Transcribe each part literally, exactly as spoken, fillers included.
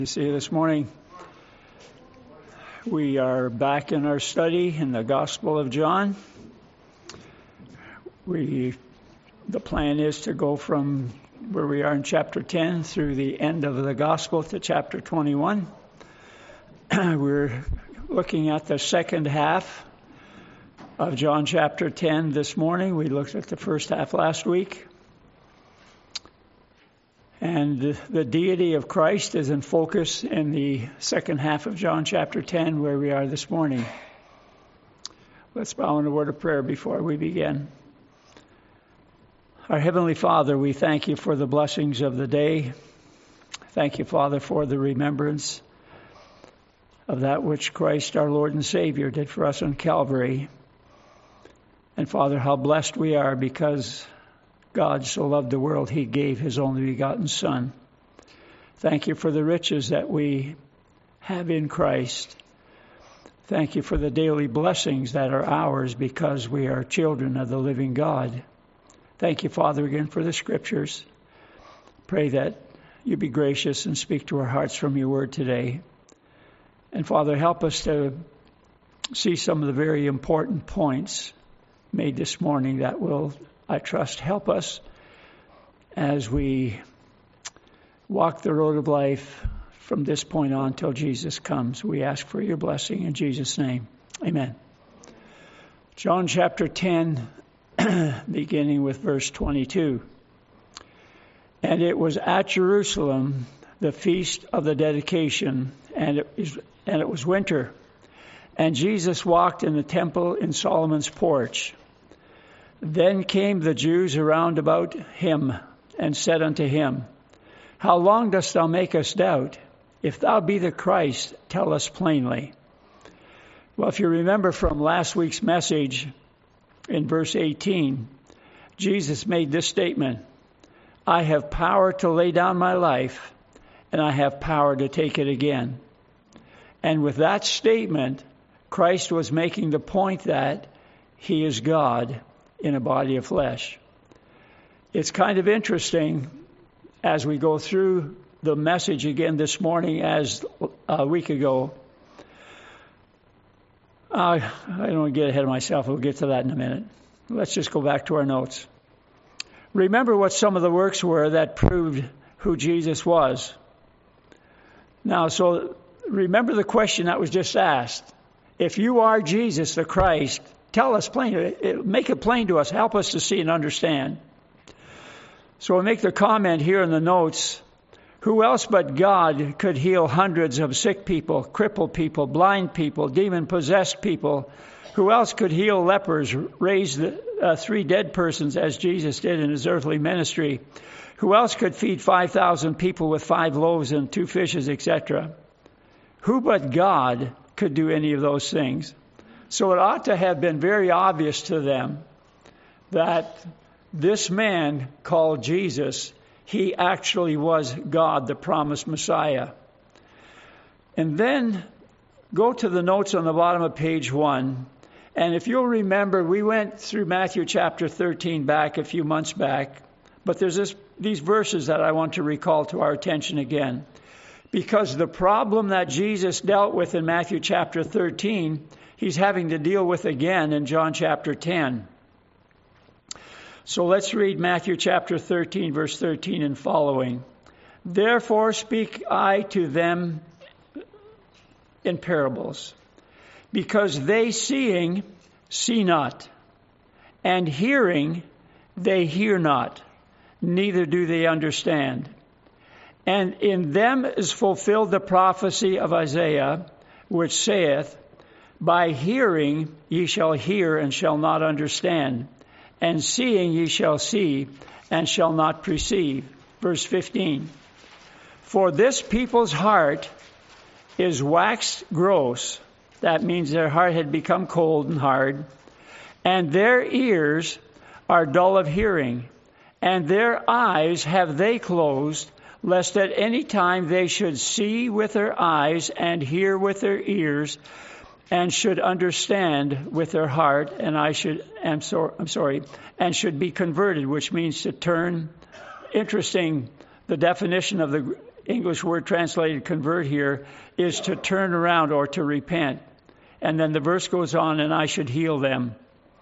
You see, this morning we are back in our study in the Gospel of John. We, the plan is to go from where we are in chapter ten through the end of the Gospel to chapter twenty-one. We're looking at the second half of John chapter ten this morning. We looked at the first half last week. And the deity of Christ is in focus in the second half of John chapter ten, where we are this morning. Let's bow in a word of prayer before we begin. Our Heavenly Father, we thank you for the blessings of the day. Thank you, Father, for the remembrance of that which Christ, our Lord and Savior, did for us on Calvary. And Father, how blessed we are because God so loved the world, he gave his only begotten Son. Thank you for the riches that we have in Christ. Thank you for the daily blessings that are ours because we are children of the living God. Thank you, Father, again for the Scriptures. Pray that you be gracious and speak to our hearts from your word today. And Father, help us to see some of the very important points made this morning that will, I trust, help us as we walk the road of life from this point on till Jesus comes. We ask for your blessing in Jesus' name. Amen. John chapter ten, beginning with verse twenty-two. And it was at Jerusalem, the feast of the dedication, and it was, and it was winter. And Jesus walked in the temple in Solomon's porch. Then came the Jews around about him and said unto him, How long dost thou make us doubt? If thou be the Christ, tell us plainly. Well, if you remember from last week's message in verse eighteen, Jesus made this statement, I have power to lay down my life, and I have power to take it again. And with that statement, Christ was making the point that he is God in a body of flesh. It's kind of interesting as we go through the message again this morning as a week ago. Uh, I don't want to get ahead of myself. We'll get to that in a minute. Let's just go back to our notes. Remember what some of the works were that proved who Jesus was. Now, so remember the question that was just asked. If you are Jesus the Christ, tell us plain, make it plain to us, help us to see and understand. So we make the comment here in the notes, who else but God could heal hundreds of sick people, crippled people, blind people, demon-possessed people? Who else could heal lepers, raise the, uh, three dead persons as Jesus did in his earthly ministry? Who else could feed five thousand people with five loaves and two fishes, et cetera? Who but God could do any of those things? So it ought to have been very obvious to them that this man called Jesus, he actually was God, the promised Messiah. And then go to the notes on the bottom of page one. And if you'll remember, we went through Matthew chapter thirteen back a few months back. But there's this, these verses that I want to recall to our attention again. Because the problem that Jesus dealt with in Matthew chapter thirteen, he's having to deal with again in John chapter ten. So let's read Matthew chapter thirteen, verse thirteen and following. Therefore speak I to them in parables, because they seeing see not, and hearing they hear not, neither do they understand. And in them is fulfilled the prophecy of Isaiah, which saith, By hearing ye shall hear and shall not understand, and seeing ye shall see and shall not perceive. Verse fifteen. For this people's heart is waxed gross. That means their heart had become cold and hard. And their ears are dull of hearing. And their eyes have they closed, lest at any time they should see with their eyes and hear with their ears, and should understand with their heart, and I should, I'm, so, I'm sorry, and should be converted, which means to turn. Interesting, the definition of the English word translated convert here is to turn around or to repent. And then the verse goes on, and I should heal them.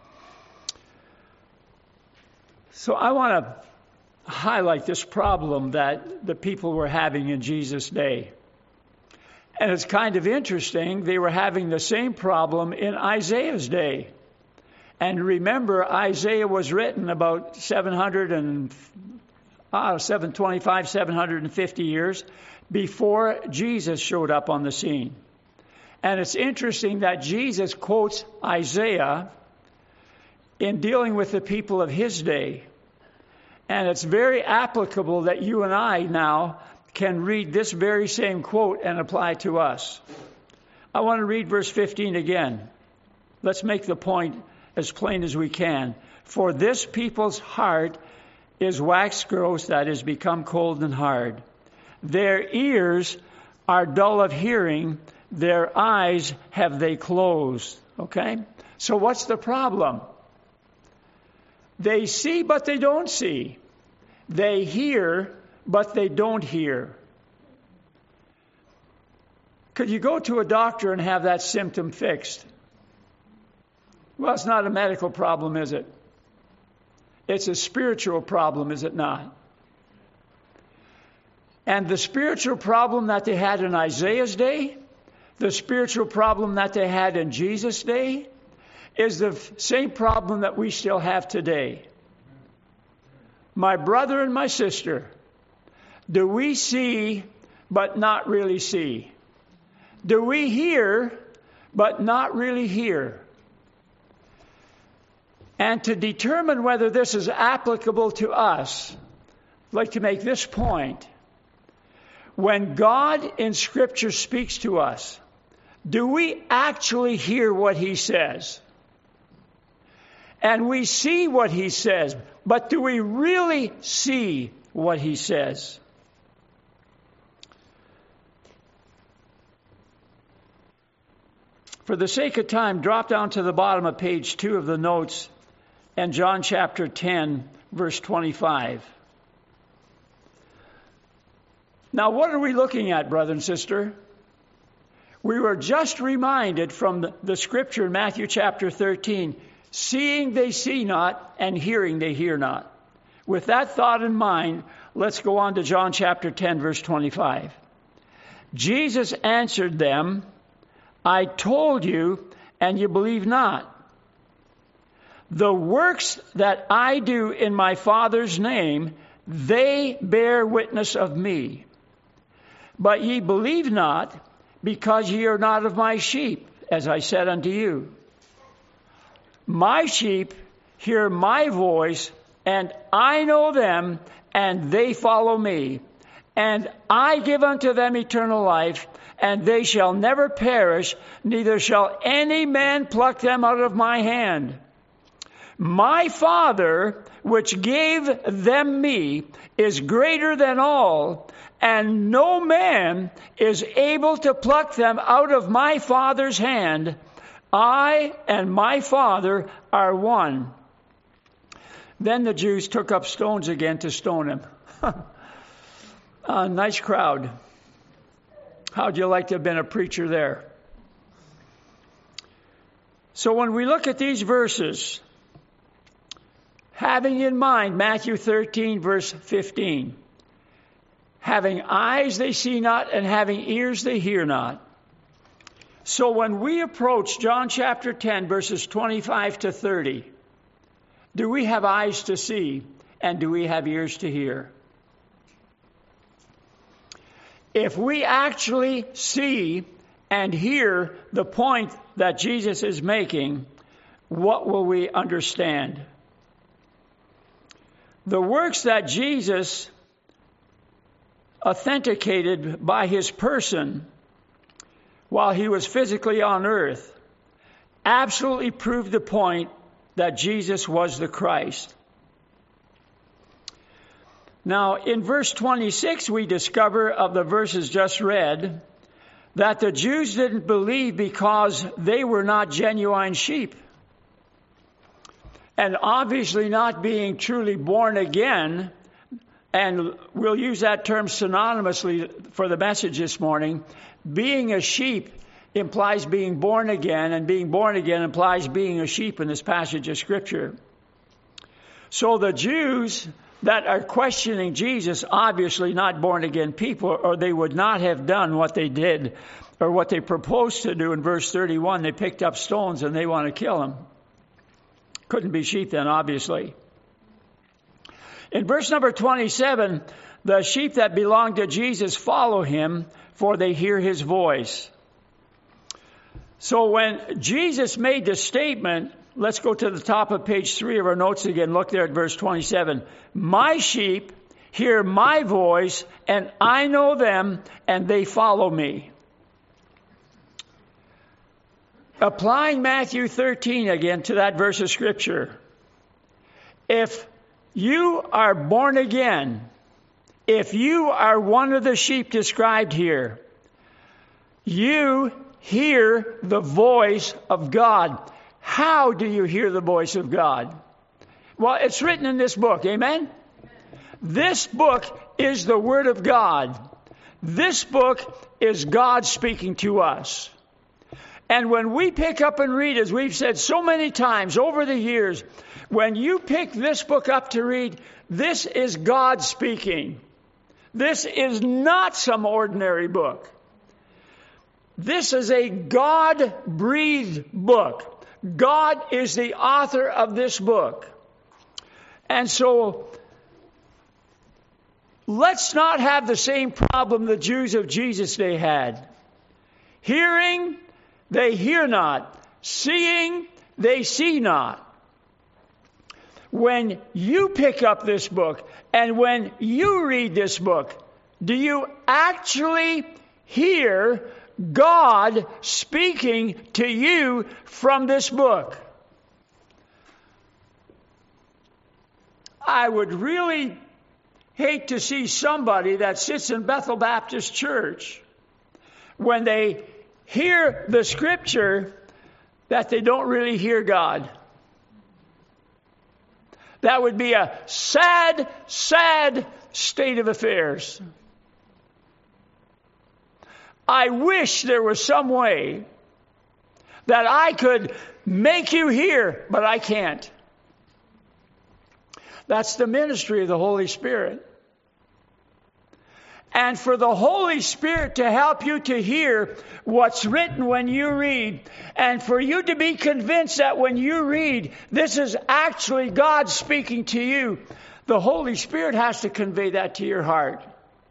So I want to highlight this problem that the people were having in Jesus' day. And it's kind of interesting, they were having the same problem in Isaiah's day. And remember, Isaiah was written about seven hundred and uh, seven twenty-five, seven hundred fifty years before Jesus showed up on the scene. And it's interesting that Jesus quotes Isaiah in dealing with the people of his day. And it's very applicable that you and I now can read this very same quote and apply it to us. I want to read verse fifteen again. Let's make the point as plain as we can. For this people's heart is waxed gross, that is become cold and hard. Their ears are dull of hearing, their eyes have they closed. Okay? So what's the problem? They see, but they don't see. They hear, but they don't hear. Could you go to a doctor and have that symptom fixed? Well, it's not a medical problem, is it? It's a spiritual problem, is it not? And the spiritual problem that they had in Isaiah's day, the spiritual problem that they had in Jesus' day, is the same problem that we still have today. My brother and my sister, do we see but not really see? Do we hear but not really hear? And to determine whether this is applicable to us, I'd like to make this point. When God in Scripture speaks to us, do we actually hear what He says? And we see what He says, but do we really see what He says? For the sake of time, drop down to the bottom of page two of the notes and John chapter ten, verse twenty-five. Now, what are we looking at, brother and sister? We were just reminded from the, the scripture in Matthew chapter thirteen, seeing they see not, and hearing they hear not. With that thought in mind, let's go on to John chapter ten, verse twenty-five. Jesus answered them, I told you, and you believe not. The works that I do in my Father's name, they bear witness of me. But ye believe not, because ye are not of my sheep, as I said unto you. My sheep hear my voice, and I know them, and they follow me. And I give unto them eternal life, and they shall never perish, neither shall any man pluck them out of my hand. My Father, which gave them me, is greater than all, and no man is able to pluck them out of my Father's hand. I and my Father are one. Then the Jews took up stones again to stone him. A nice crowd. How'd you like to have been a preacher there? So when we look at these verses, having in mind Matthew thirteen, verse fifteen, having eyes they see not, and having ears they hear not. So when we approach John chapter ten, verses twenty-five to thirty, do we have eyes to see, and do we have ears to hear? If we actually see and hear the point that Jesus is making, what will we understand? The works that Jesus authenticated by His person while He was physically on earth absolutely proved the point that Jesus was the Christ. Now, in verse twenty-six, we discover of the verses just read that the Jews didn't believe because they were not genuine sheep. And obviously not being truly born again, and we'll use that term synonymously for the message this morning. Being a sheep implies being born again, and being born again implies being a sheep in this passage of Scripture. So the Jews that are questioning Jesus, obviously not born again people, or they would not have done what they did or what they proposed to do in verse thirty-one. They picked up stones and they want to kill him. Couldn't be sheep then, obviously. In verse number twenty-seven, the sheep that belong to Jesus follow him, for they hear his voice. So when Jesus made the statement, let's go to the top of page three of our notes again. Look there at verse twenty-seven. My sheep hear my voice, and I know them, and they follow me. Applying Matthew thirteen again to that verse of Scripture. If you are born again, if you are one of the sheep described here, you hear the voice of God. How do you hear the voice of God? Well, it's written in this book. Amen? Amen. This book is the Word of God. This book is God speaking to us. And when we pick up and read, as we've said so many times over the years, when you pick this book up to read, this is God speaking. This is not some ordinary book. This is a God-breathed book. God is the author of this book. And so, let's not have the same problem the Jews of Jesus' day had. Hearing, they hear not. Seeing, they see not. When you pick up this book and when you read this book, do you actually hear God speaking to you from this book? I would really hate to see somebody that sits in Bethel Baptist Church when they hear the Scripture that they don't really hear God. That would be a sad, sad state of affairs. I wish there was some way that I could make you hear, but I can't. That's the ministry of the Holy Spirit. And for the Holy Spirit to help you to hear what's written when you read, and for you to be convinced that when you read, this is actually God speaking to you, the Holy Spirit has to convey that to your heart.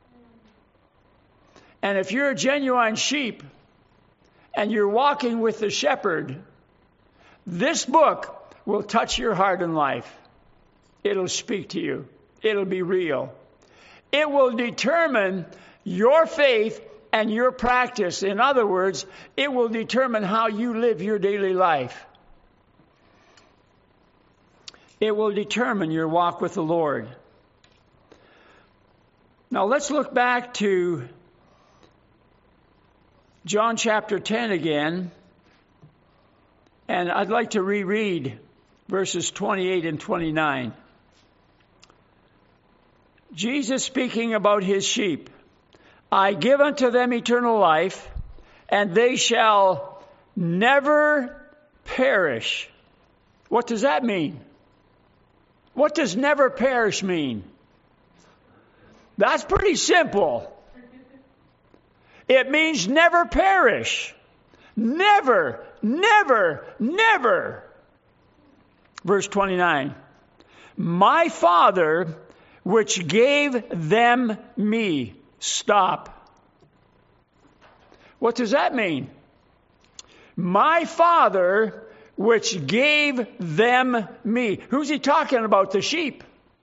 And if you're a genuine sheep and you're walking with the shepherd, this book will touch your heart and life. It'll speak to you. It'll be real. It will determine your faith and your practice. In other words, it will determine how you live your daily life. It will determine your walk with the Lord. Now let's look back to John chapter ten again. And I'd like to reread verses twenty-eight and twenty-nine. Jesus speaking about his sheep. I give unto them eternal life, and they shall never perish. What does that mean? What does never perish mean? That's pretty simple. It means never perish. Never, never, never. Verse twenty-nine. My Father, which gave them me. Stop. What does that mean? My Father, which gave them me. Who's he talking about? The sheep.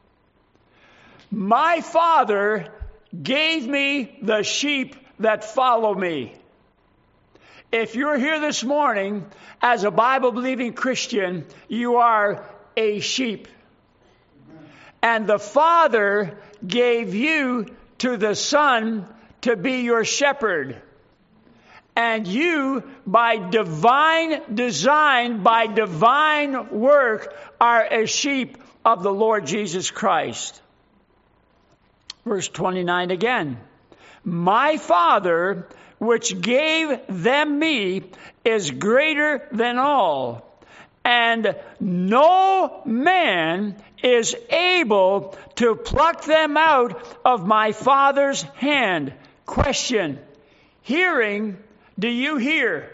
My Father gave me the sheep that follow me. If you're here this morning as a Bible-believing Christian, you are a sheep. And the Father gave you to the Son to be your shepherd. And you, by divine design, by divine work, are a sheep of the Lord Jesus Christ. Verse twenty-nine again. My Father, which gave them me, is greater than all, and no man is able to pluck them out of my Father's hand. Question. Hearing, do you hear?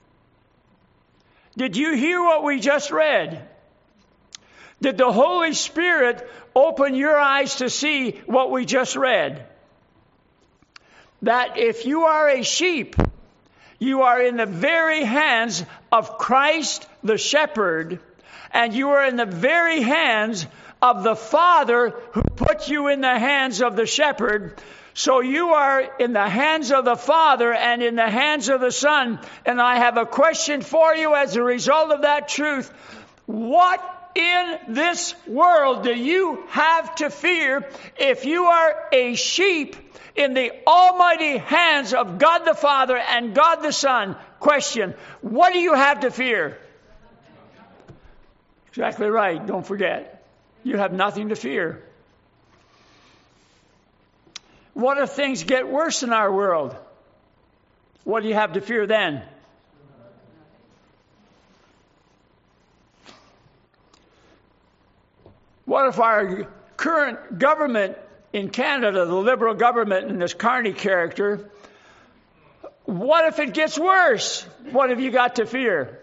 Did you hear what we just read? Did the Holy Spirit open your eyes to see what we just read? That if you are a sheep, you are in the very hands of Christ the shepherd, and you are in the very hands of the Father who put you in the hands of the shepherd. So you are in the hands of the Father and in the hands of the Son. And I have a question for you as a result of that truth. What in this world do you have to fear if you are a sheep in the almighty hands of God the Father and God the Son? Question. What do you have to fear? Exactly right. Don't forget. You have nothing to fear. What if things get worse in our world? What do you have to fear then? What if our current government in Canada, the Liberal government in this Carney character, what if it gets worse? What have you got to fear?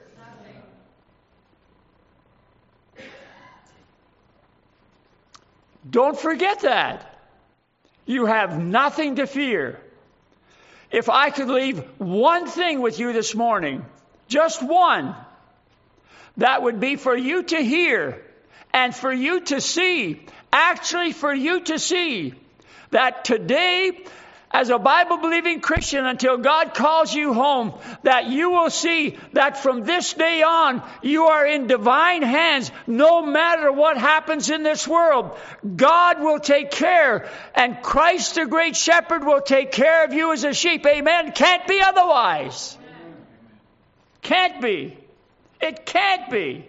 Don't forget that. You have nothing to fear. If I could leave one thing with you this morning, just one, that would be for you to hear and for you to see, actually for you to see that today, as a Bible-believing Christian, until God calls you home, that you will see that from this day on, you are in divine hands. No matter what happens in this world, God will take care, and Christ, the great shepherd, will take care of you as a sheep. Amen. Can't be otherwise. Can't be. It can't be.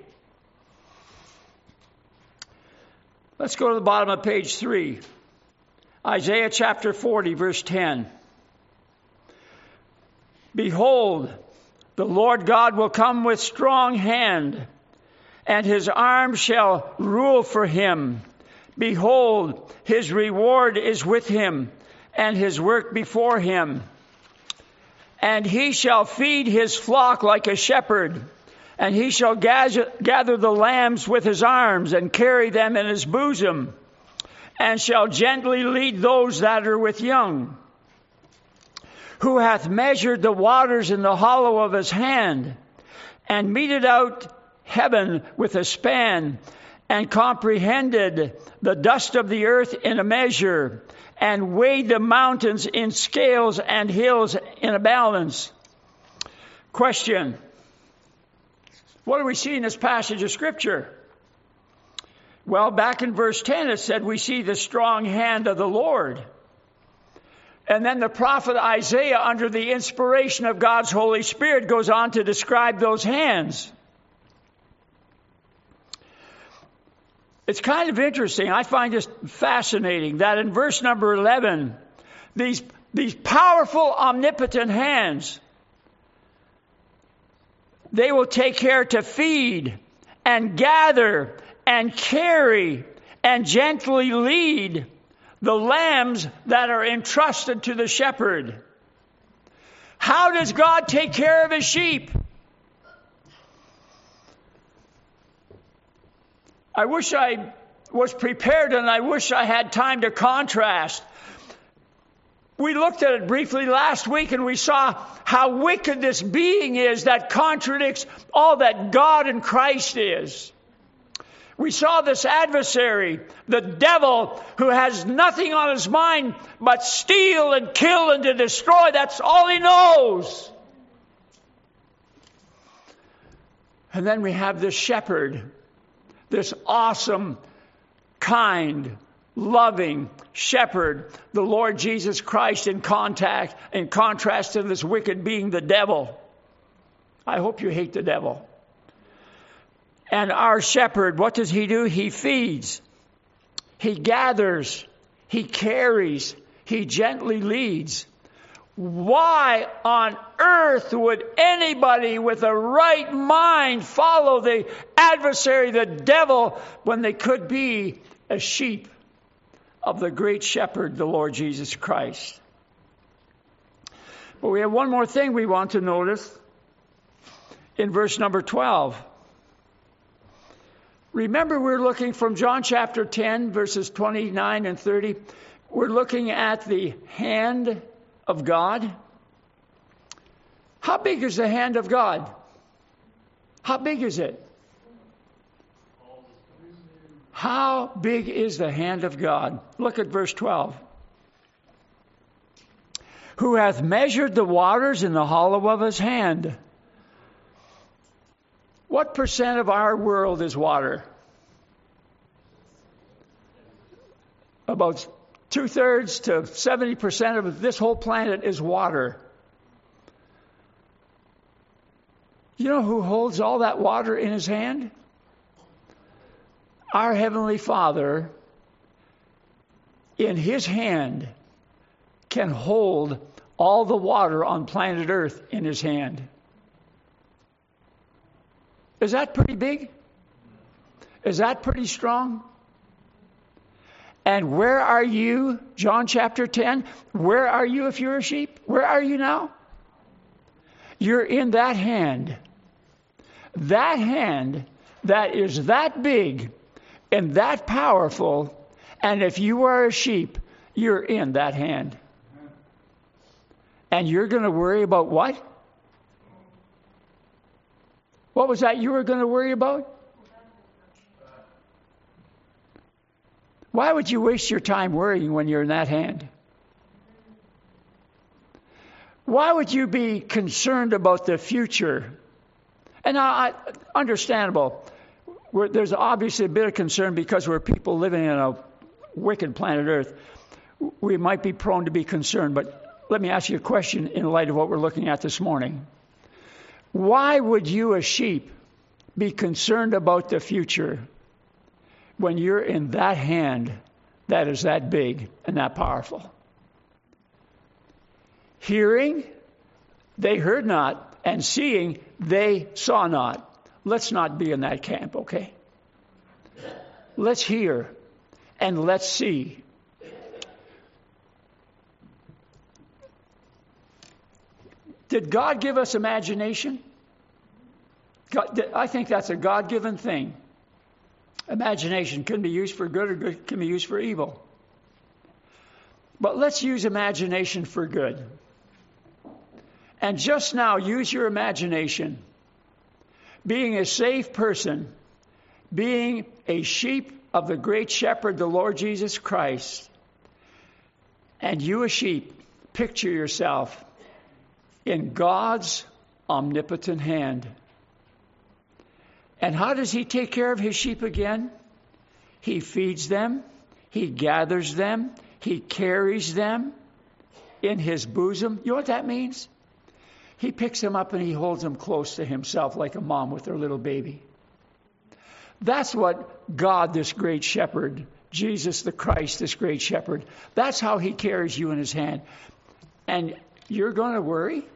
Let's go to the bottom of page three. Isaiah chapter forty, verse ten. Behold, the Lord God will come with strong hand, and his arm shall rule for him. Behold, his reward is with him, and his work before him. And he shall feed his flock like a shepherd, and he shall gather, gather the lambs with his arms, and carry them in his bosom, and shall gently lead those that are with young. Who hath measured the waters in the hollow of his hand, and meted out heaven with a span, and comprehended the dust of the earth in a measure, and weighed the mountains in scales and hills in a balance. Question. What do we see in this passage of Scripture? Well, back in verse ten, it said we see the strong hand of the Lord. And then the prophet Isaiah, under the inspiration of God's Holy Spirit, goes on to describe those hands. It's kind of interesting. I find this fascinating that in verse number eleven, these, these powerful, omnipotent hands, they will take care to feed and gather and carry and gently lead the lambs that are entrusted to the shepherd. How does God take care of his sheep? I wish I was prepared, and I wish I had time to contrast. We looked at it briefly last week, and we saw how wicked this being is that contradicts all that God and Christ is. We saw this adversary, the devil, who has nothing on his mind but steal and kill and to destroy. That's all he knows. And then we have this shepherd, this awesome, kind, loving shepherd, the Lord Jesus Christ, in contact, in contrast to this wicked being, the devil. I hope you hate the devil. And our shepherd, what does he do? He feeds. He gathers. He carries. He gently leads. Why on earth would anybody with a right mind follow the adversary, the devil, when they could be a sheep of the great shepherd, the Lord Jesus Christ? But we have one more thing we want to notice in verse number twelve. Remember, we're looking from John chapter ten, verses twenty-nine and thirty. We're looking at the hand of God. How big is the hand of God? How big is it? How big is the hand of God? Look at verse twelve. Who hath measured the waters in the hollow of his hand? What percent of our world is water? About two-thirds to seventy percent of this whole planet is water. You know who holds all that water in his hand? Our Heavenly Father, in his hand, can hold all the water on planet Earth in his hand. Is that pretty big? Is that pretty strong? And where are you, John chapter ten? Where are you if you're a sheep? Where are you now? You're in that hand. That hand that is that big and that powerful. And if you are a sheep, you're in that hand. And you're going to worry about what? What was that you were going to worry about? Why would you waste your time worrying when you're in that hand? Why would you be concerned about the future? And I, I understandable. We're, there's obviously a bit of concern because we're people living in a wicked planet Earth. We might be prone to be concerned, but let me ask you a question in light of what we're looking at this morning. Why would you, a sheep, be concerned about the future when you're in that hand that is that big and that powerful? Hearing, they heard not, and seeing, they saw not. Let's not be in that camp, okay? Let's hear and let's see. Did God give us imagination? God, I think that's a God-given thing. Imagination can be used for good or good can be used for evil. But let's use imagination for good. And just now, use your imagination. Being a safe person, being a sheep of the great shepherd, the Lord Jesus Christ, and you a sheep, picture yourself in God's omnipotent hand. And how does he take care of his sheep again? He feeds them. He gathers them. He carries them in his bosom. You know what that means? He picks them up and he holds them close to himself like a mom with her little baby. That's what God, this great shepherd, Jesus the Christ, this great shepherd, that's how he carries you in his hand. And you're going to worry?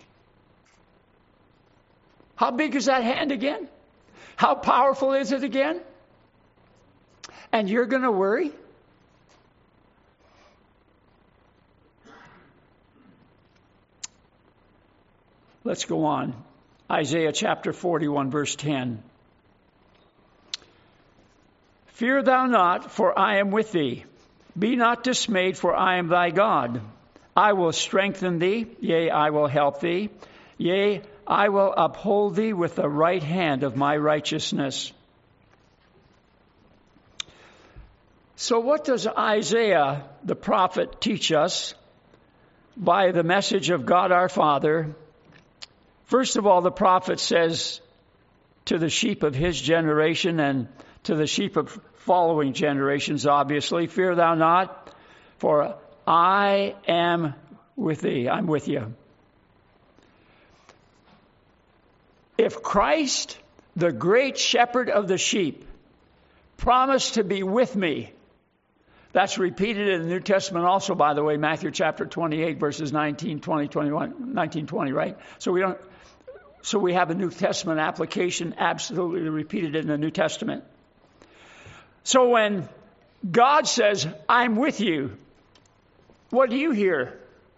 How big is that hand again? How powerful is it again? And you're going to worry? Let's go on. Isaiah chapter forty-one, verse ten. Fear thou not, for I am with thee. Be not dismayed, for I am thy God. I will strengthen thee, yea, I will help thee. Yea, I will uphold thee with the right hand of my righteousness. So what does Isaiah, the prophet, teach us by the message of God our Father? First of all, the prophet says to the sheep of his generation and to the sheep of following generations, obviously, fear thou not, for I am with thee. I'm with you. If Christ, the great shepherd of the sheep, promised to be with me, That's repeated in the New Testament also, by the way, Matthew chapter twenty-eight, verses nineteen, twenty, twenty-one, nineteen, twenty, right? So we don't, so we have a New Testament application absolutely repeated in the New Testament. So when God says, I'm with you, what do you hear?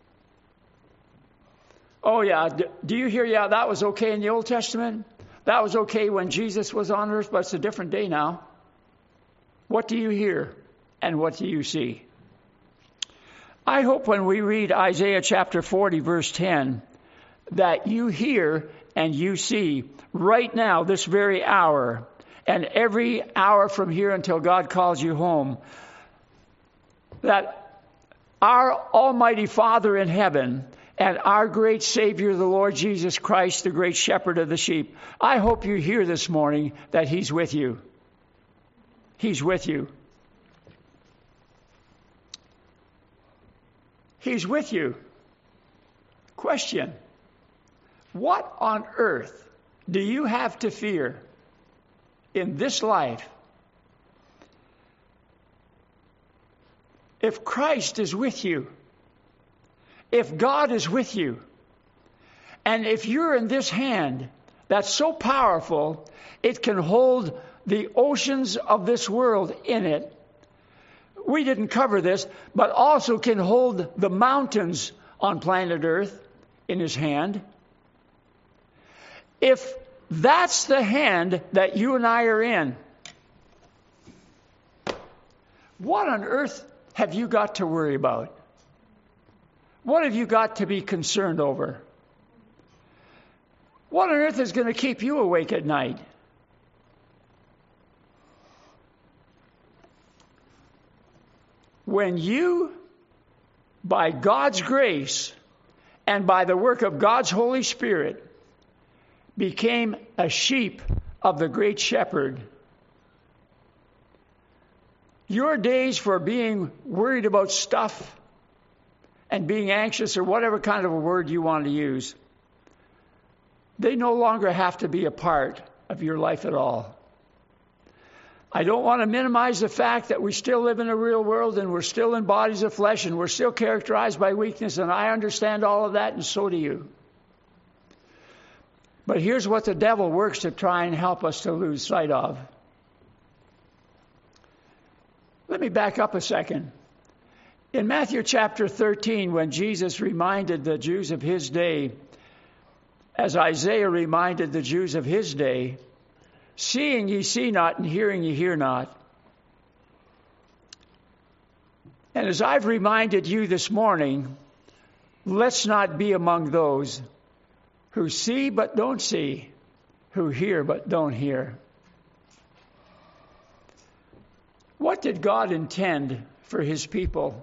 Oh yeah, do you hear, yeah, that was okay in the Old Testament? That was okay when Jesus was on earth, but it's a different day now. What do you hear? And what do you see? I hope when we read Isaiah chapter forty, verse ten, that you hear and you see right now, this very hour, and every hour from here until God calls you home, that our Almighty Father in heaven and our great Savior, the Lord Jesus Christ, the great shepherd of the sheep, I hope you hear this morning that He's with you. He's with you. He's with you. Question: what on earth do you have to fear in this life if Christ is with you? If God is with you, and if you're in this hand that's so powerful, it can hold the oceans of this world in it. We didn't cover this, but also can hold the mountains on planet Earth in His hand. If that's the hand that you and I are in, what on earth have you got to worry about? What have you got to be concerned over? What on earth is going to keep you awake at night? When you, by God's grace and by the work of God's Holy Spirit, became a sheep of the great shepherd, your days for being worried about stuff and being anxious, or whatever kind of a word you want to use, they no longer have to be a part of your life at all. I don't want to minimize the fact that we still live in a real world and we're still in bodies of flesh and we're still characterized by weakness, and I understand all of that, and so do you. But here's what the devil works to try and help us to lose sight of. Let me back up a second. In Matthew chapter thirteen, when Jesus reminded the Jews of His day, as Isaiah reminded the Jews of his day, seeing ye see not, and hearing ye hear not. And as I've reminded you this morning, let's not be among those who see but don't see, who hear but don't hear. What did God intend for His people?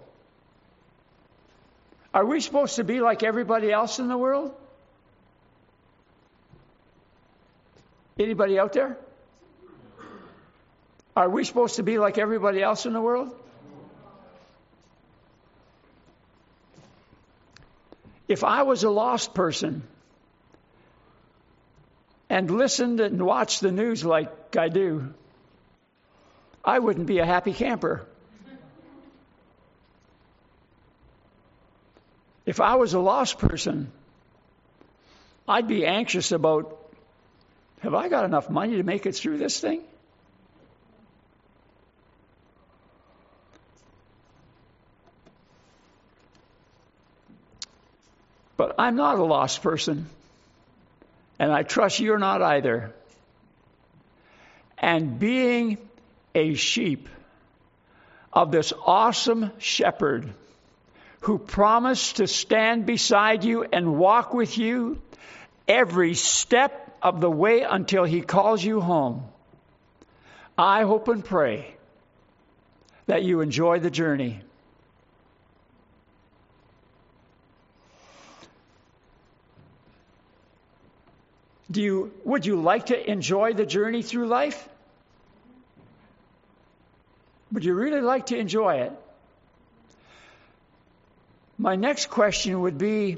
Are we supposed to be like everybody else in the world? Anybody out there? Are we supposed to be like everybody else in the world? If I was a lost person and listened and watched the news like I do, I wouldn't be a happy camper. If I was a lost person, I'd be anxious about, have I got enough money to make it through this thing? But I'm not a lost person, and I trust you're not either. And being a sheep of this awesome shepherd who promised to stand beside you and walk with you every step of the way until He calls you home, I hope and pray that you enjoy the journey. Do you, would you like to enjoy the journey through life? Would you really like to enjoy it? My next question would be,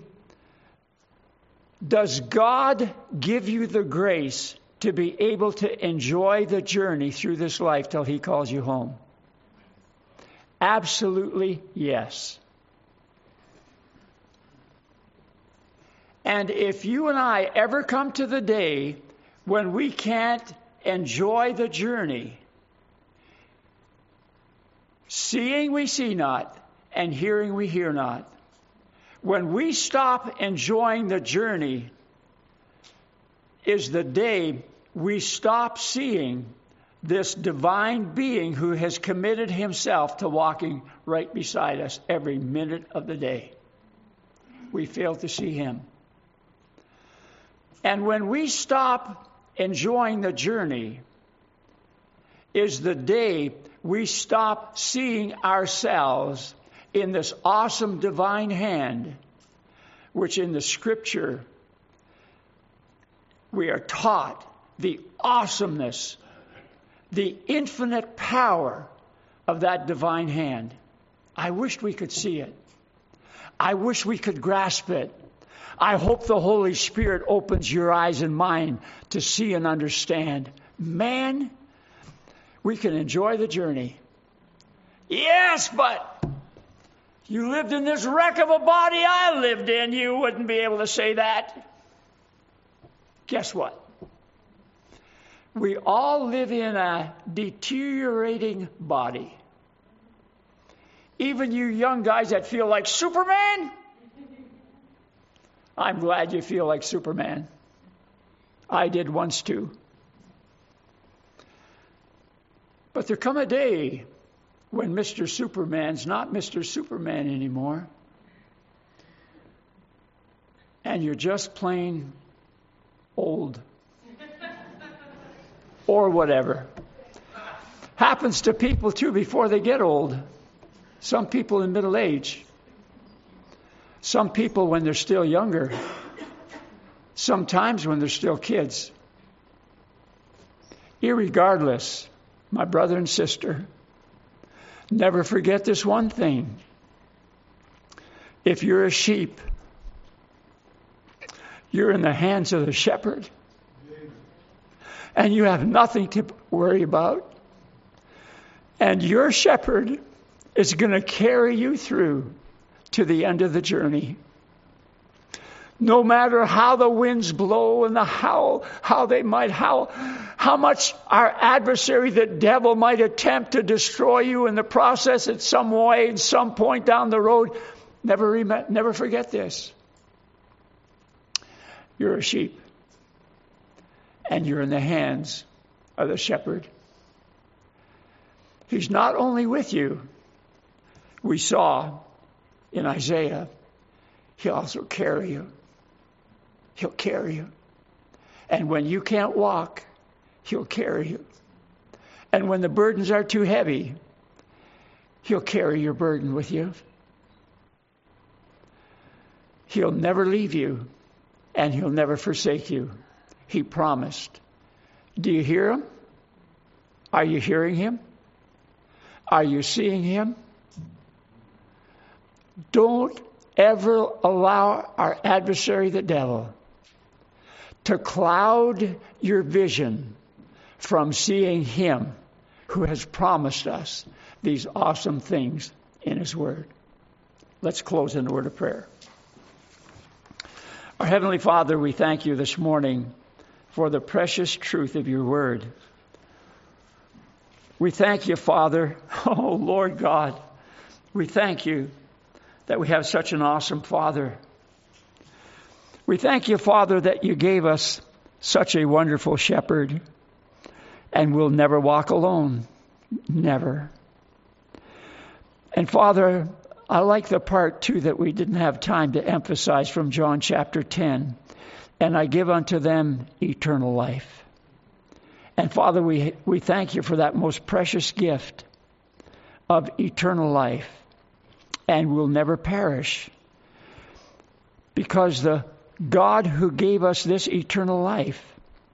does God give you the grace to be able to enjoy the journey through this life till He calls you home? absolutely yes. And if you and I ever come to the day when we can't enjoy the journey, seeing we see not, and hearing we hear not, when we stop enjoying the journey is the day we stop seeing this divine being who has committed himself to walking right beside us every minute of the day. We fail to see him. And when we stop enjoying the journey is the day we stop seeing ourselves in this awesome divine hand, which in the Scripture we are taught the awesomeness, the infinite power of that divine hand. I wish we could see it. I wish we could grasp it. I hope the Holy Spirit opens your eyes and mine to see and understand. Man, we can enjoy the journey. Yes, but you lived in this wreck of a body I lived in, you wouldn't be able to say that. Guess what? We all live in a deteriorating body. Even you young guys that feel like Superman, I'm glad you feel like Superman. I did once too. But there come a day when Mister Superman's not Mister Superman anymore. And you're just plain old. Or whatever. Happens to people too before they get old. Some people in middle age. Some people when they're still younger. Sometimes when they're still kids. Irregardless, my brother and sister, never forget this one thing. If you're a sheep, you're in the hands of the shepherd. And you have nothing to worry about. And your shepherd is going to carry you through to the end of the journey. No matter how the winds blow and the howl, how they might howl, how much our adversary, the devil, might attempt to destroy you in the process at some way, at some point down the road, never, rem- never forget this. You're a sheep. And you're in the hands of the shepherd. He's not only with you. We saw in Isaiah, he'll also carry you. He'll carry you. And when you can't walk, he'll carry you. And when the burdens are too heavy, he'll carry your burden with you. He'll never leave you, and he'll never forsake you. He promised. Do you hear him? Are you hearing him? Are you seeing him? Don't ever allow our adversary, the devil, to cloud your vision from seeing him who has promised us these awesome things in his word. Let's close in a word of prayer. Our Heavenly Father, we thank you this morning for the precious truth of your word. We thank you, Father. Oh, Lord God, we thank you that we have such an awesome Father. We thank you, Father, that you gave us such a wonderful shepherd, and we'll never walk alone. Never. And Father, I like the part, too, that we didn't have time to emphasize from John chapter ten. And I give unto them eternal life. And Father, we, we thank you for that most precious gift of eternal life. And will never perish. Because the God who gave us this eternal life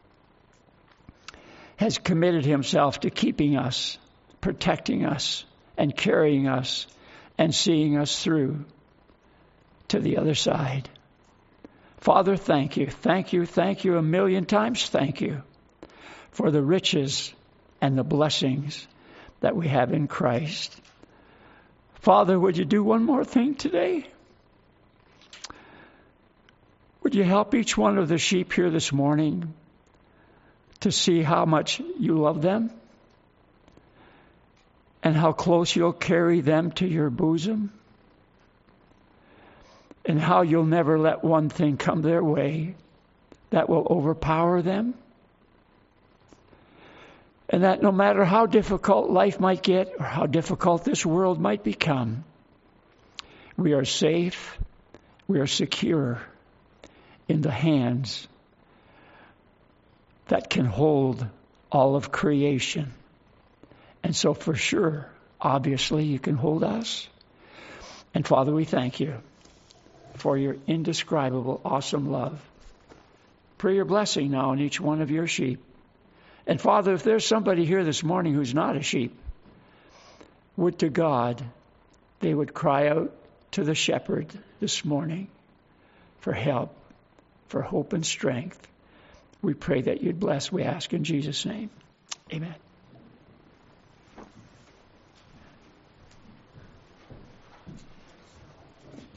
has committed himself to keeping us, protecting us, and carrying us, and seeing us through to the other side. Father, thank you. Thank you, thank you a million times. Thank you for the riches and the blessings that we have in Christ. Father, would you do one more thing today? Would you help each one of the sheep here this morning to see how much you love them and how close you'll carry them to your bosom and how you'll never let one thing come their way that will overpower them? And that no matter how difficult life might get or how difficult this world might become, we are safe, we are secure in the hands that can hold all of creation. And so for sure, obviously, you can hold us. And Father, we thank you for your indescribable, awesome love. Pray your blessing now on each one of your sheep. And Father, if there's somebody here this morning who's not a sheep, would to God they would cry out to the shepherd this morning for help, for hope and strength. We pray that you'd bless, we ask in Jesus' name. Amen.